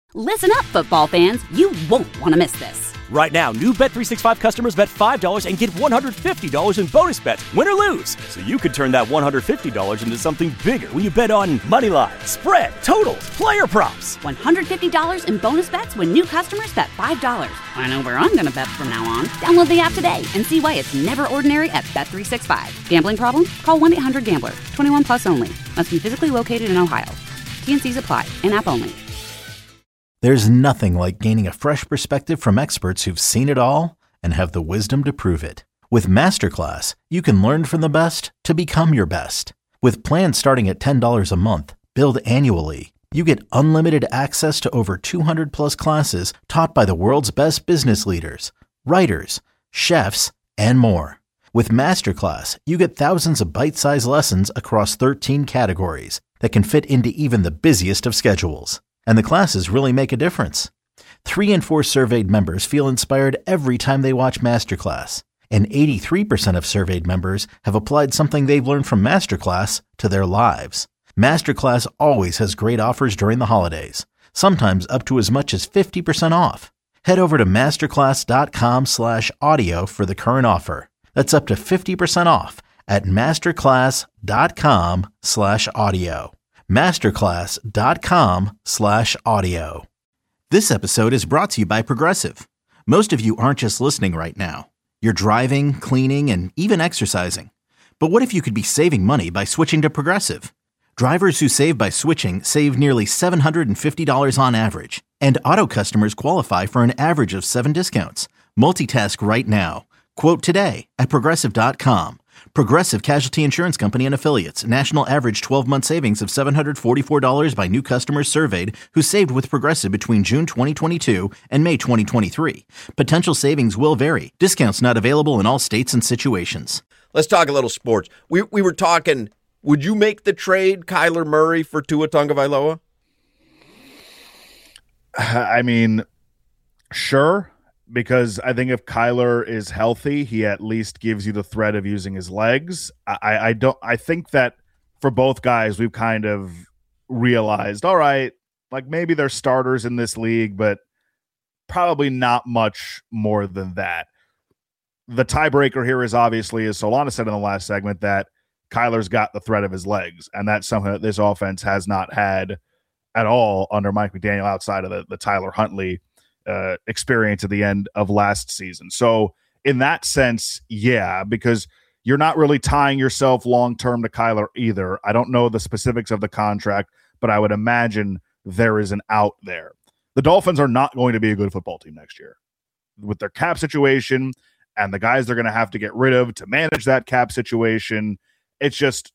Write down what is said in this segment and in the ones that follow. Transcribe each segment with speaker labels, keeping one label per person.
Speaker 1: Listen up, football fans. You won't want to miss this.
Speaker 2: Right now, new Bet365 customers bet $5 and get $150 in bonus bets, win or lose. So you could turn that $150 into something bigger when you bet on money line, spread, totals, player props.
Speaker 1: $150 in bonus bets when new customers bet $5. I know where I'm going to bet from now on. Download the app today and see why it's never ordinary at Bet365. Gambling problem? Call 1-800-GAMBLER. 21 plus only. Must be physically located in Ohio. T&Cs apply. In-app only.
Speaker 3: There's nothing like gaining a fresh perspective from experts who've seen it all and have the wisdom to prove it. With Masterclass, you can learn from the best to become your best. With plans starting at $10 a month, billed annually, you get unlimited access to over 200 plus classes taught by the world's best business leaders, writers, chefs, and more. With Masterclass, you get thousands of bite-sized lessons across 13 categories that can fit into even the busiest of schedules. And the classes really make a difference. 3 in 4 surveyed members feel inspired every time they watch Masterclass. And 83% of surveyed members have applied something they've learned from Masterclass to their lives. Masterclass always has great offers during the holidays, sometimes up to as much as 50% off. Head over to masterclass.com/audio for the current offer. That's up to 50% off at masterclass.com/audio. masterclass.com/audio. This episode is brought to you by Progressive. Most of you aren't just listening right now. You're driving, cleaning, and even exercising. But what if you could be saving money by switching to Progressive? Drivers who save by switching save nearly $750 on average. And auto customers qualify for an average of 7 discounts. Multitask right now. Quote today at Progressive.com. Progressive Casualty Insurance Company and Affiliates. National average 12-month savings of $744 by new customers surveyed who saved with Progressive between June 2022 and May 2023. Potential savings will vary. Discounts not available in all states and situations.
Speaker 4: Let's talk a little sports. We were talking, would you make the trade, Kyler Murray, for Tua Tagovailoa?
Speaker 5: I mean, sure. Because I think if Kyler is healthy, he at least gives you the threat of using his legs. I think that for both guys, we've kind of realized, all right, like maybe they're starters in this league, but probably not much more than that. The tiebreaker here is obviously, as Solana said in the last segment, that Kyler's got the threat of his legs. And that's something that this offense has not had at all under Mike McDaniel outside of the Tyler Huntley experience at the end of last season. So in that sense, yeah, because you're not really tying yourself long-term to Kyler either. I don't know the specifics of the contract, but I would imagine there is an out there. The Dolphins are not going to be a good football team next year with their cap situation and the guys they're going to have to get rid of to manage that cap situation. It's just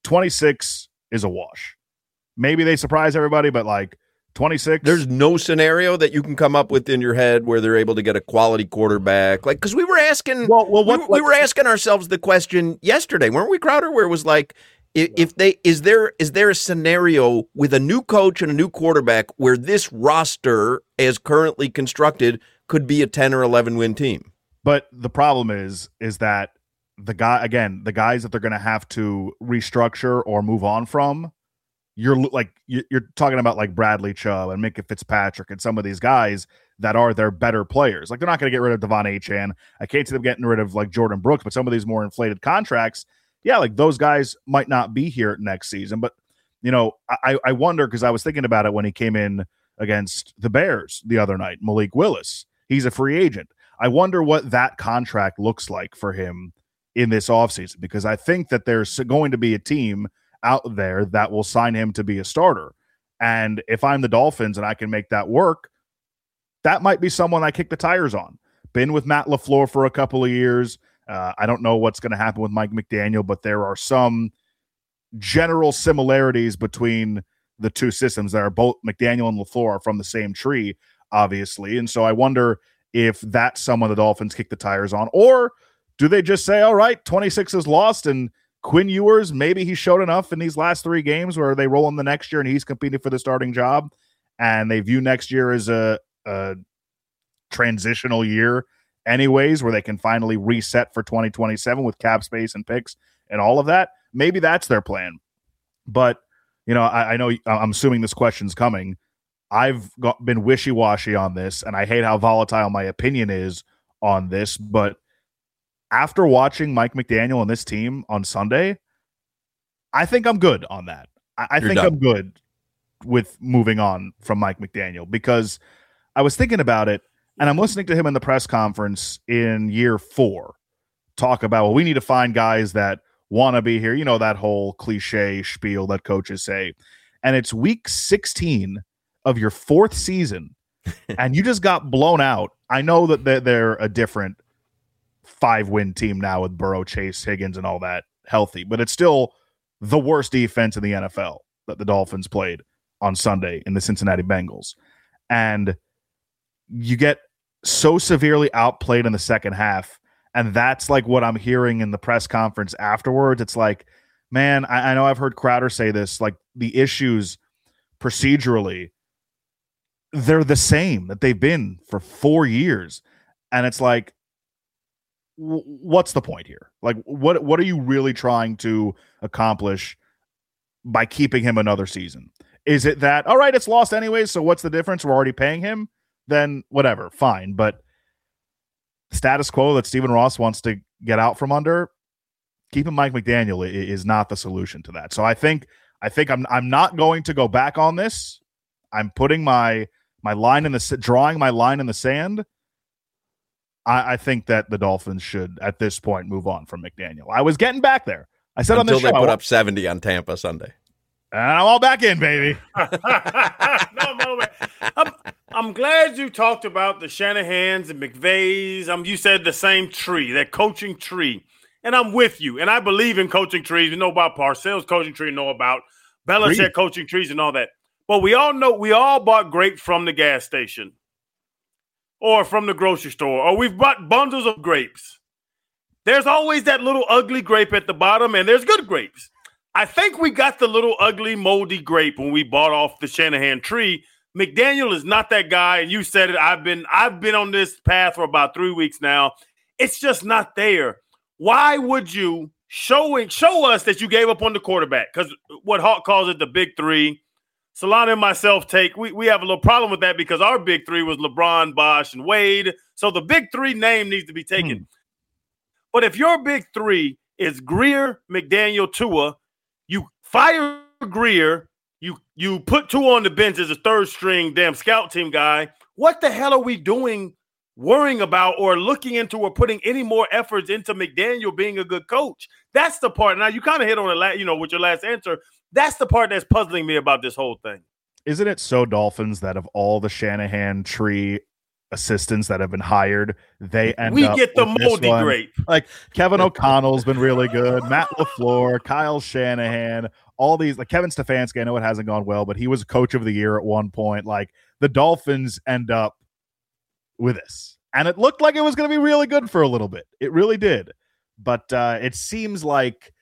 Speaker 5: 26 is a wash. Maybe they surprise everybody, but like 26.
Speaker 4: There's no scenario that you can come up with in your head where they're able to get a quality quarterback. Like, because we were asking, we were asking ourselves the question yesterday, weren't we, Crowder? Where it was like, is there a scenario with a new coach and a new quarterback where this roster, as currently constructed, could be a 10 or 11 win team?
Speaker 5: But the problem is that the guys that they're going to have to restructure or move on from. You're talking about like Bradley Chubb and Minkah Fitzpatrick and some of these guys that are their better players. Like they're not going to get rid of Devon Achane. I can't see them getting rid of like Jordan Brooks, but some of these more inflated contracts, yeah, like those guys might not be here next season. But you know, I wonder, because I was thinking about it when he came in against the Bears the other night. Malik Willis, he's a free agent. I wonder what that contract looks like for him in this offseason, because I think that there's going to be a team out there that will sign him to be a starter. And if I'm the Dolphins and I can make that work, that might be someone I kick the tires on. Been with Matt LaFleur for a couple of years. I don't know what's going to happen with Mike McDaniel, but there are some general similarities between the two systems that are both McDaniel and LaFleur are from the same tree, obviously. And so I wonder if that's someone the Dolphins kick the tires on, or do they just say, all right, 26 is lost, and Quinn Ewers, maybe he showed enough in these last 3 games where they roll him the next year and he's competing for the starting job, and they view next year as a transitional year anyways, where they can finally reset for 2027 with cap space and picks and all of that. Maybe that's their plan. But, you know, I know I'm assuming this question's coming. I've been wishy-washy on this, and I hate how volatile my opinion is on this, but after watching Mike McDaniel and this team on Sunday, I think I'm good on that. I think I'm good with moving on from Mike McDaniel, because I was thinking about it, and I'm listening to him in the press conference in year 4 talk about, well, we need to find guys that want to be here. You know, that whole cliche spiel that coaches say. And it's week 16 of your 4th season, and you just got blown out. I know that they're a different 5-win team now with Burrow, Chase, Higgins, and all that healthy, but it's still the worst defense in the NFL that the Dolphins played on Sunday in the Cincinnati Bengals. And you get so severely outplayed in the second half, and that's like what I'm hearing in the press conference afterwards. It's like, man, I know I've heard Crowder say this, like the issues procedurally, they're the same that they've been for 4 years. And it's like, what's the point here? Like, what are you really trying to accomplish by keeping him another season? Is it that, all right, it's lost anyways, so what's the difference? We're already paying him? Then whatever, fine. But status quo that Stephen Ross wants to get out from under, keeping Mike McDaniel is not the solution to that. So I think I'm not going to go back on this. I'm putting my line in the drawing my line in the sand. I think that the Dolphins should, at this point, move on from McDaniel. I was getting back there. I said
Speaker 4: until
Speaker 5: on the show,
Speaker 4: they put up 70 on Tampa Sunday,
Speaker 5: and I'm all back in, baby.
Speaker 6: I'm glad you talked about the Shanahans and McVays. You said the same tree, that coaching tree, and I'm with you. And I believe in coaching trees. We know about Parcells' coaching tree, know about Belichick coaching trees and all that. But we all know we all bought grapes from the gas station or from the grocery store, or we've bought bundles of grapes. There's always that little ugly grape at the bottom, and there's good grapes. I think we got the little ugly, moldy grape when we bought off the Shanahan tree. McDaniel is not that guy, and you said it. I've been on this path for about 3 weeks now. It's just not there. Why would you show us that you gave up on the quarterback? Because what Hawk calls it the big three. Solana and myself we have a little problem with that because our big three was LeBron, Bosh, and Wade. So the big three name needs to be taken. But if your big three is Greer, McDaniel, Tua, you fire Greer, you put Tua on the bench as a third string damn scout team guy. What the hell are we doing worrying about or looking into or putting any more efforts into McDaniel being a good coach? That's the part. Now, you kind of hit on it, with your last answer. That's the part that's puzzling me about this whole thing.
Speaker 5: Isn't it so Dolphins that of all the Shanahan tree assistants that have been hired, we
Speaker 6: get the moldy grape.
Speaker 5: Like Kevin O'Connell's been really good, Matt LaFleur, Kyle Shanahan, all these, like Kevin Stefanski. I know it hasn't gone well, but he was coach of the year at one point. Like the Dolphins end up with this, and it looked like it was going to be really good for a little bit. It really did, but it seems like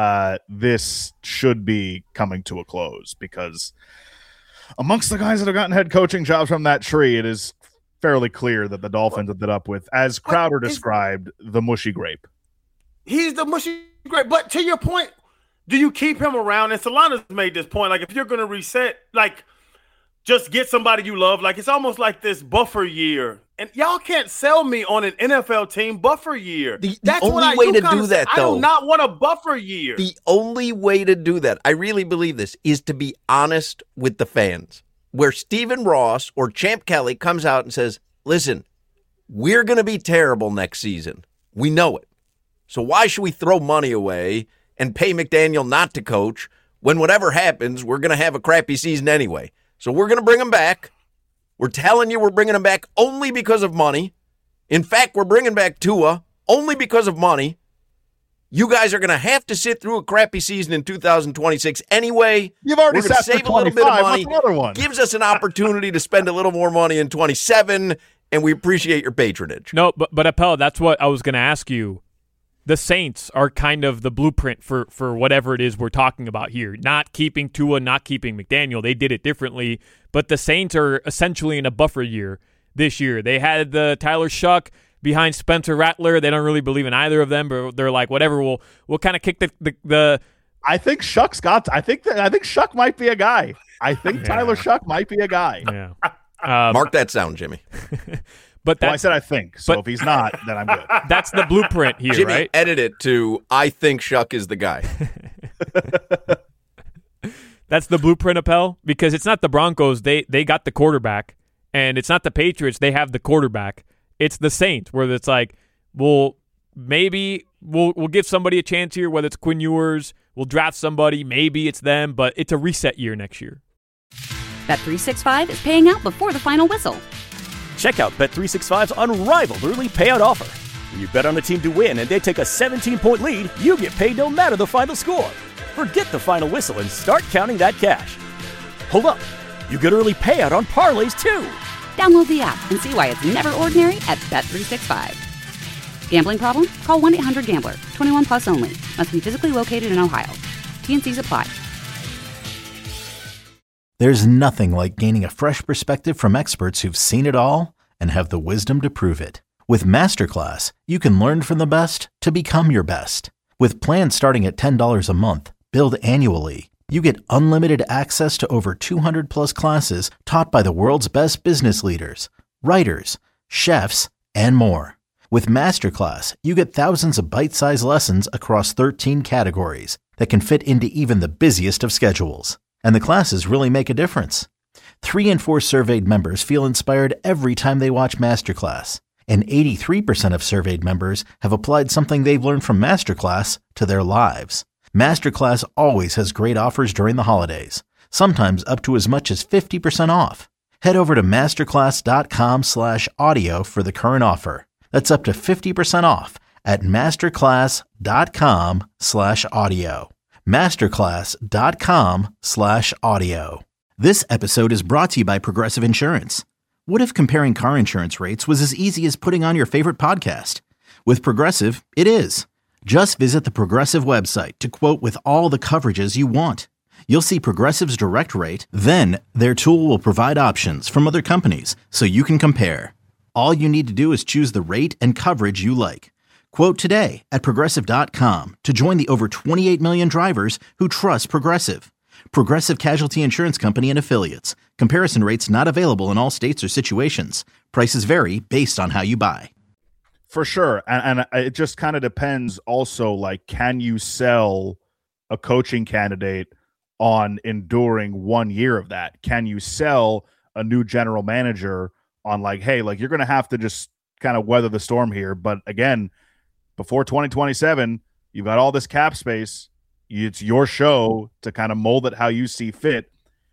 Speaker 5: this should be coming to a close because amongst the guys that have gotten head coaching jobs from that tree, it is fairly clear that the Dolphins ended up with, as Crowder described, the mushy grape.
Speaker 6: He's the mushy grape. But to your point, do you keep him around? And Solana's made this point. Like, if you're going to reset, like, just get somebody you love. Like, it's almost like this buffer year. And y'all can't sell me on an NFL team buffer year.
Speaker 4: That's the only way to do that, though.
Speaker 6: I do not want a buffer year.
Speaker 4: The only way to do that, I really believe this, is to be honest with the fans. Where Stephen Ross or Champ Kelly comes out and says, listen, we're going to be terrible next season. We know it. So why should we throw money away and pay McDaniel not to coach when whatever happens, we're going to have a crappy season anyway? So we're going to bring him back. We're telling you we're bringing him back only because of money. In fact, we're bringing back Tua only because of money. You guys are going to have to sit through a crappy season in 2026 anyway.
Speaker 5: You've already
Speaker 4: save a little bit of money. Gives us an opportunity to spend a little more money in 27, and we appreciate your patronage.
Speaker 7: No, but Appel, that's what I was going to ask you. The Saints are kind of the blueprint for whatever it is we're talking about here. Not keeping Tua, not keeping McDaniel. They did it differently, but the Saints are essentially in a buffer year this year. They had the Tyler Shuck behind Spencer Rattler. They don't really believe in either of them, but they're like, whatever, we'll kind of kick the
Speaker 5: I think Shuck's got. I think Shuck might be a guy. I think Tyler Shuck might be a guy.
Speaker 7: Yeah.
Speaker 4: Mark that sound, Jimmy.
Speaker 7: But
Speaker 5: I said I think. So if he's not, then I'm good.
Speaker 7: That's the blueprint here,
Speaker 4: Jimmy,
Speaker 7: right?
Speaker 4: edit it to I think Shuck is the guy.
Speaker 7: That's the blueprint, Appel, because it's not the Broncos. They got the quarterback, and it's not the Patriots. They have the quarterback. It's the Saints, where it's like, well, maybe we'll give somebody a chance here, whether it's Quinn Ewers, we'll draft somebody, maybe it's them, but it's a reset year next year.
Speaker 1: Bet365 is paying out before the final whistle.
Speaker 2: Check out Bet365's unrivaled early payout offer. When you bet on a team to win and they take a 17-point lead, you get paid no matter the final score. Forget the final whistle and start counting that cash. Hold up. You get early payout on parlays, too.
Speaker 1: Download the app and see why it's never ordinary at Bet365. Gambling problem? Call 1-800-GAMBLER. 21 plus only. Must be physically located in Ohio. T&Cs apply.
Speaker 3: There's nothing like gaining a fresh perspective from experts who've seen it all and have the wisdom to prove it. With Masterclass, you can learn from the best to become your best. With plans starting at $10 a month, billed annually, you get unlimited access to over 200 plus classes taught by the world's best business leaders, writers, chefs, and more. With Masterclass, you get thousands of bite-sized lessons across 13 categories that can fit into even the busiest of schedules. And the classes really make a difference. 3 in 4 surveyed members feel inspired every time they watch Masterclass. And 83% of surveyed members have applied something they've learned from Masterclass to their lives. Masterclass always has great offers during the holidays, sometimes up to as much as 50% off. Head over to masterclass.com/audio for the current offer. That's up to 50% off at masterclass.com/audio. masterclass.com/audio. This episode is brought to you by Progressive Insurance. What if comparing car insurance rates was as easy as putting on your favorite podcast? With Progressive, it is. Just visit the Progressive website to quote with all the coverages you want. You'll see Progressive's direct rate, then their tool will provide options from other companies so you can compare. All you need to do is choose the rate and coverage you like. Quote today at Progressive.com to join the over 28 million drivers who trust Progressive. Progressive Casualty Insurance Company and Affiliates. Comparison rates not available in all states or situations. Prices vary based on how you buy.
Speaker 5: For sure. And it just kind of depends also, like, can you sell a coaching candidate on enduring 1 year of that? Can you sell a new general manager on, like, hey, like, you're going to have to just kind of weather the storm here. But again, before 2027, you've got all this cap space. It's your show to kind of mold it how you see fit.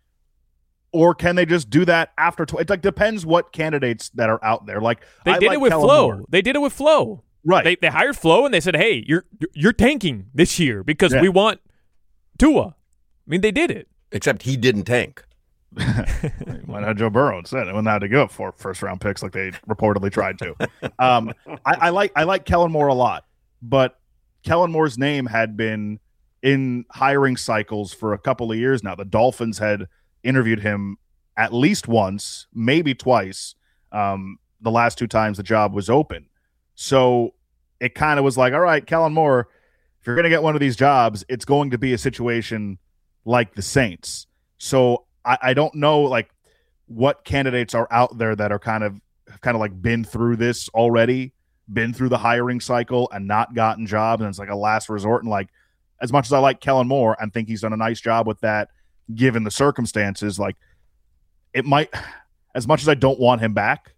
Speaker 5: Or can they just do that after? It like depends what candidates that are out there. Like
Speaker 7: they did it with Flo. They did it with Flo.
Speaker 5: Right.
Speaker 7: They hired Flo and they said, "Hey, you're tanking this year because we want Tua." I mean, they did it.
Speaker 4: Except he didn't tank.
Speaker 5: Why not Joe Burrow instead? It wouldn't have to give up 4 first-round picks like they reportedly tried to. I like Kellen Moore a lot, but Kellen Moore's name had been in hiring cycles for a couple of years now. The Dolphins had interviewed him at least once, maybe twice, the last 2 times the job was open. So it kind of was like, all right, Kellen Moore, if you're going to get one of these jobs, it's going to be a situation like the Saints. So I don't know, like, what candidates are out there that are kind of like been through this already, been through the hiring cycle and not gotten jobs, and it's like a last resort. And like, as much as I like Kellen Moore and think he's done a nice job with that, given the circumstances, like, it might, as much as I don't want him back,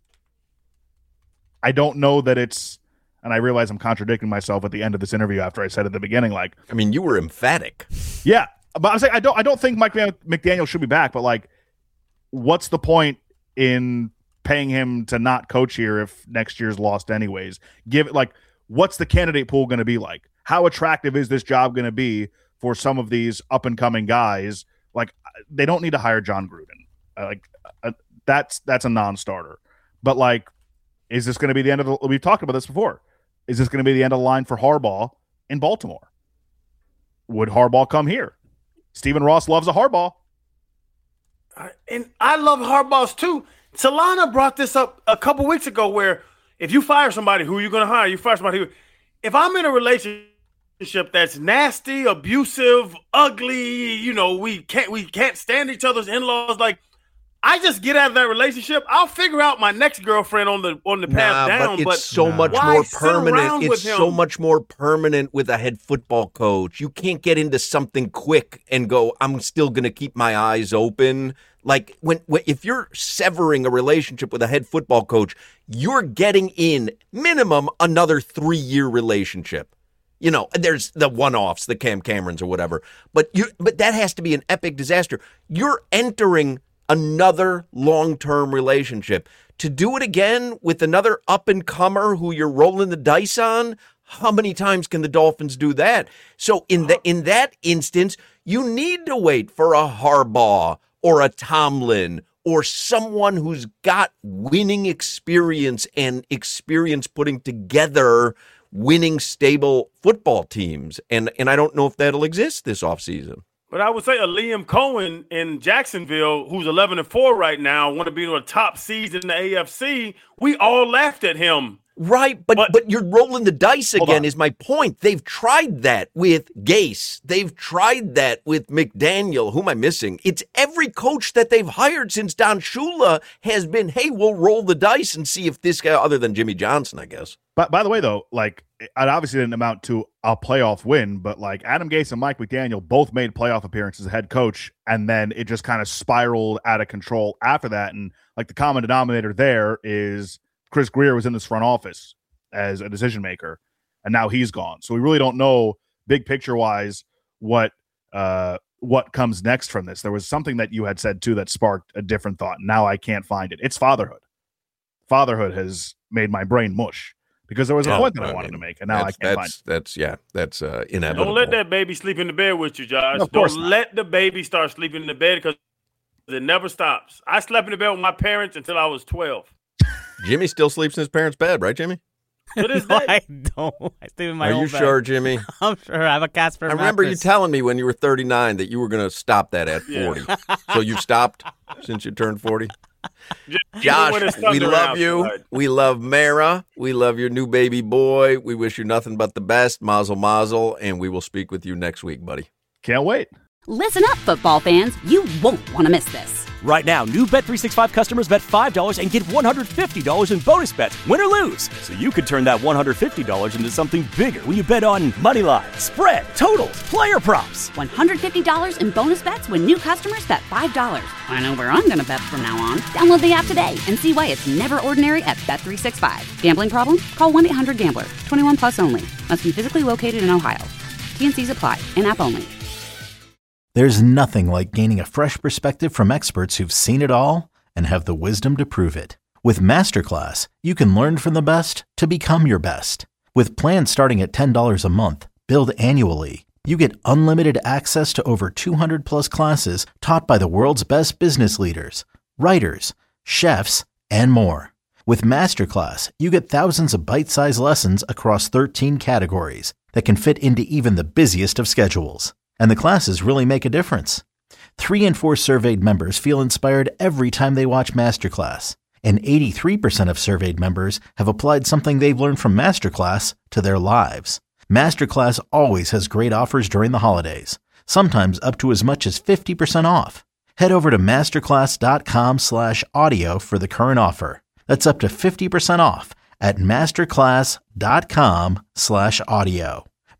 Speaker 5: I don't know that it's, and I realize I'm contradicting myself at the end of this interview after I said at the beginning, like,
Speaker 4: I mean, you were emphatic.
Speaker 5: Yeah. But I'm saying I don't think Mike McDaniel should be back, but like, what's the point in paying him to not coach here if next year's lost anyways? Give it, like, what's the candidate pool going to be like? How attractive is this job going to be for some of these up and coming guys? Like, they don't need to hire John Gruden. That's a non-starter. But like, is this going to be the end of the? We've talked about this before. Is this going to be the end of the line for Harbaugh in Baltimore? Would Harbaugh come here? Stephen Ross loves a Harbaugh.
Speaker 6: And I love Harbaugh's too. Solana brought this up a couple weeks ago where if you fire somebody, who are you going to hire? You fire somebody who, if I'm in a relationship that's nasty, abusive, ugly, you know, we can't stand each other's in-laws. Like, I just get out of that relationship. I'll figure out my next girlfriend on the path down.
Speaker 4: But it's so much more permanent. It's so much more permanent with a head football coach. You can't get into something quick and go, I'm still going to keep my eyes open. Like if you're severing a relationship with a head football coach, you're getting in minimum another 3-year relationship. You know, there's the one-offs, the Cam Camerons or whatever, but that has to be an epic disaster. You're entering another long-term relationship. To do it again with another up-and-comer who you're rolling the dice on, how many times can the Dolphins do that? So in that instance, you need to wait for a Harbaugh or a Tomlin or someone who's got winning experience and experience putting together winning stable football teams. And I don't know if that'll exist this offseason.
Speaker 6: But I would say a Liam Cohen in Jacksonville, who's 11-4 right now, want to be the top seeds in the AFC. We all laughed at him.
Speaker 4: Right, but you're rolling the dice again is my point. They've tried that with Gase. They've tried that with McDaniel. Who am I missing? It's every coach that they've hired since Don Shula has been, hey, we'll roll the dice and see if this guy, other than Jimmy Johnson, I guess.
Speaker 5: But by the way, though, like, it obviously didn't amount to a playoff win, but like Adam Gase and Mike McDaniel both made playoff appearances as head coach, and then it just kind of spiraled out of control after that. And like the common denominator there is Chris Grier was in this front office as a decision maker, and now he's gone. So we really don't know big picture wise what comes next from this. There was something that you had said too that sparked a different thought. Now I can't find it. It's fatherhood. Fatherhood has made my brain mush. Because there was a point that I wanted to make, and now I can't find it.
Speaker 4: That's inevitable.
Speaker 6: Don't let that baby sleep in the bed with you, Josh. No, don't let the baby start sleeping in the bed because it never stops. I slept in the bed with my parents until I was 12.
Speaker 4: Jimmy still sleeps in his parents' bed, right, Jimmy?
Speaker 8: No, I don't. I sleep in my own bed.
Speaker 4: Are you sure, Jimmy?
Speaker 8: I'm sure. I have a Casper mattress.
Speaker 4: I remember you telling me when you were 39 that you were going to stop that at 40. So you've stopped since you turned 40? Josh, we love you. We love Mara. We love your new baby boy. We wish you nothing but the best. Mazel, mazel. And we will speak with you next week, buddy.
Speaker 5: Can't wait.
Speaker 1: Listen up, football fans. You won't want to miss this.
Speaker 2: Right now, new Bet365 customers bet $5 and get $150 in bonus bets, win or lose. So you could turn that $150 into something bigger when you bet on moneyline, spread, totals, player props.
Speaker 1: $150 in bonus bets when new customers bet $5. I know where I'm going to bet from now on. Download the app today and see why it's never ordinary at Bet365. Gambling problem? Call 1-800-GAMBLER. 21 plus only. Must be physically located in Ohio. T&Cs apply. In-app only.
Speaker 3: There's nothing like gaining a fresh perspective from experts who've seen it all and have the wisdom to prove it. With Masterclass, you can learn from the best to become your best. With plans starting at $10 a month, billed annually, you get unlimited access to over 200 plus classes taught by the world's best business leaders, writers, chefs, and more. With Masterclass, you get thousands of bite-sized lessons across 13 categories that can fit into even the busiest of schedules. And the classes really make a difference. 3 in 4 surveyed members feel inspired every time they watch Masterclass. And 83% of surveyed members have applied something they've learned from Masterclass to their lives. Masterclass always has great offers during the holidays, sometimes up to as much as 50% off. Head over to masterclass.com/audio for the current offer. That's up to 50% off at masterclass.com/audio.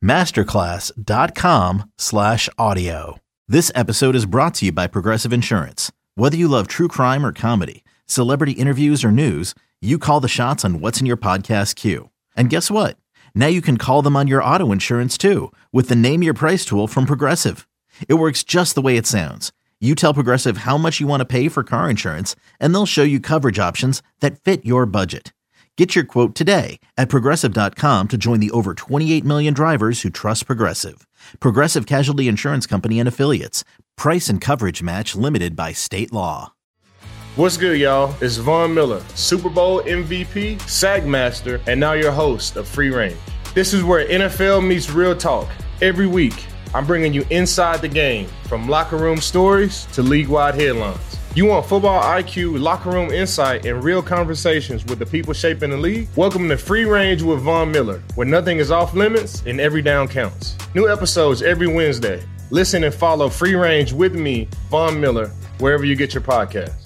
Speaker 3: masterclass.com/audio. This episode is brought to you by Progressive Insurance. Whether you love true crime or comedy, celebrity interviews or news, you call the shots on what's in your podcast queue. And guess what? Now you can call them on your auto insurance too with the Name Your Price tool from Progressive. It works just the way it sounds. You tell Progressive how much you want to pay for car insurance, and they'll show you coverage options that fit your budget. Get your quote today at Progressive.com to join the over 28 million drivers who trust Progressive. Progressive Casualty Insurance Company and Affiliates. Price and coverage match limited by state law.
Speaker 9: What's good, y'all? It's Von Miller, Super Bowl MVP, Sack Master, and now your host of Free Range. This is where NFL meets real talk. Every week, I'm bringing you inside the game, from locker room stories to league-wide headlines. You want football IQ, locker room insight, and real conversations with the people shaping the league? Welcome to Free Range with Von Miller, where nothing is off limits and every down counts. New episodes every Wednesday. Listen and follow Free Range with me, Von Miller, wherever you get your podcasts.